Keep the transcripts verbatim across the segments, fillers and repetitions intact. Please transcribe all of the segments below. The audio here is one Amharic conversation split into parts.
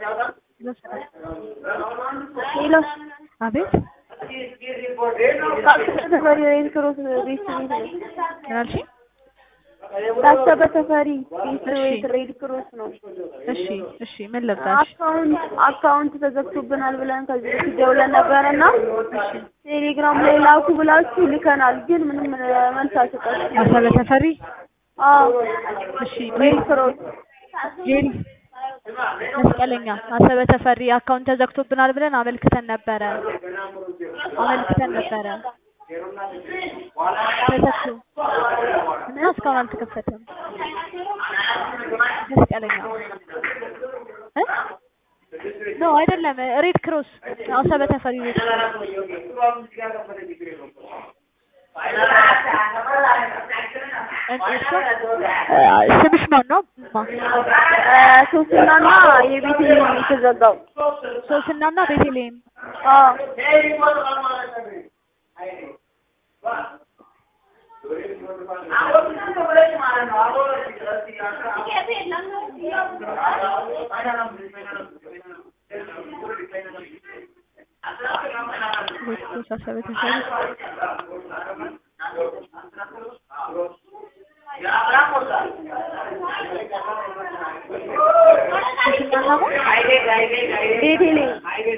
ሄሎ አቤት ተፈሪ ሬድ ክሮስ ቤት ቤት ምናልሽ? ታሰበ ተፈሪ ቤት ሬድ ክሮስ ነው። እሺ እሺ ምን ልርዳሽ? አካውንት አካውንት ተዘግቶብናል ብለን ከዚህ በፊት ደውለን ነበርና ቴሌግራም ላይ ላኩ ብላችሁ ልከናል፣ ግን ምንም መልስ አልሰጣችሁም። ታሰበ ተፈሪ አዎ እሺ ሬድ ክሮስ ጄሪ መስቀለኛ ታሰበ ተፈሪ አካውንት ተዘግቶብናል ብለን አመልክተን ነበረ አመልክተን ነበረ ተዘግቶ እና እስካሁን አልተከፈተም። መስቀለኛ እ ኖ አይደለም ሬድ ክሮስ ታሰበ ተፈሪ ሬድ ስምሽ ማን ነው? ሶስናና የቤተልሔም የተዘጋው ሶስናና ቤተልሔም አዎ ታሰበ ተፈሪ ቤተልሔም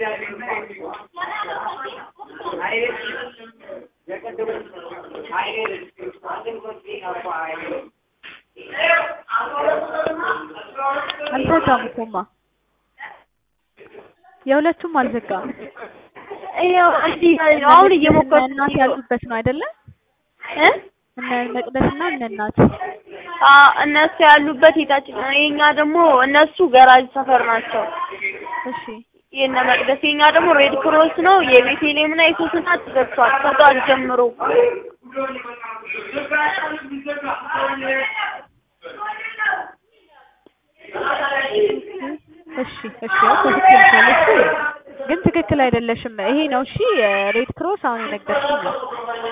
አልዘጋም እኮማ የሁለቱም አልዘጋም። ይኸው እንዲህ አሁን እየሞከርኩ እናት ያሉበት ነው አይደለ? እ እነ መቅደስና እነ እናት አ እነሱ ያሉበት የታች ነው። የኛ ደግሞ እነሱ ገራጅ ሰፈር ናቸው። እሺ የእነ መቅደስ የኛ ደግሞ ሬድ ክሮስ ነው። የቤተልሔምና የሶስና ተዘግቷል ከጧት ጀምሮ። እሺ እሺ ትክክል ካለሽ ግን ትክክል አይደለሽም። ይሄ ነው እሺ ሬድ ክሮስ አሁን የነገርሽኝ ነው።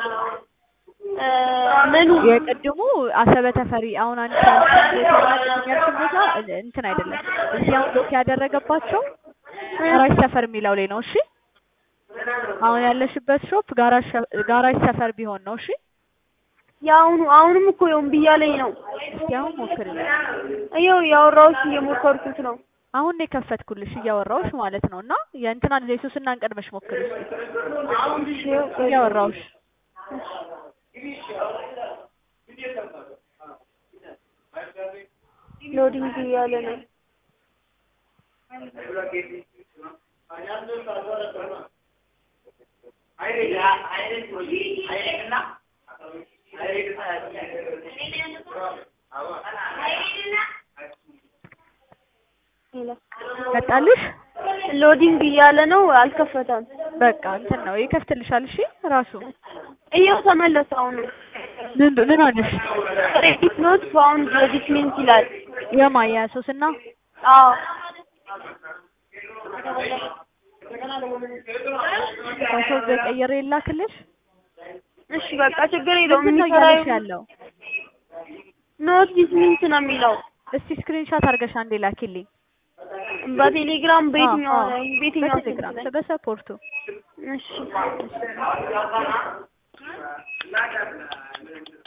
ምኑ የቅድሙ አሰበ ተፈሪ አሁን አንቺ ያልሽኝ ቦታ እንትን አይደለም። እዚህ አሁን ሎክ ያደረገባቸው ጋራጅ ሰፈር የሚለው ላይ ነው። እሺ አሁን ያለሽበት ሾፕ ጋራጅ ጋራጅ ሰፈር ቢሆን ነው። እሺ ያውኑ አሁንም እኮ ይሁን ብያለኝ ነው። እስኪ አሁን ሞክሪ። ይኸው ያወራሁሽ እየሞከርኩት ነው። አሁን ነው የከፈትኩልሽ እያወራሁሽ ማለት ነው። እና የእንትናን የሱስና እንቀድመሽ ሞክሪ እስኪ እያወራሁሽ ሎዲንግ እያለ ነው። መጣልሽ? ሎዲንግ እያለ ነው አልከፈተም። በቃ እንትን ነው ይከፍትልሻል። እሺ ራሱ ይኸው ተመለሰ። አሁን ምን ምን ሆነሽ? ክሬዲት ኖት ፋውንድ ሬጂስትመንት ይላል። የማያ ሶስና አዎ ፓስወርድ በቀየረ ይላክልሽ። እሺ በቃ ችግር የለውም። ምን ነው ያለሽ ያለው? ኖት ዲስሚንት ነው የሚለው። እስቲ ስክሪንሾት አድርገሽ አንዴ ላኪልኝ። በቴሌግራም በየትኛው በየትኛው በቴሌግራም በሰፖርቱ እሺ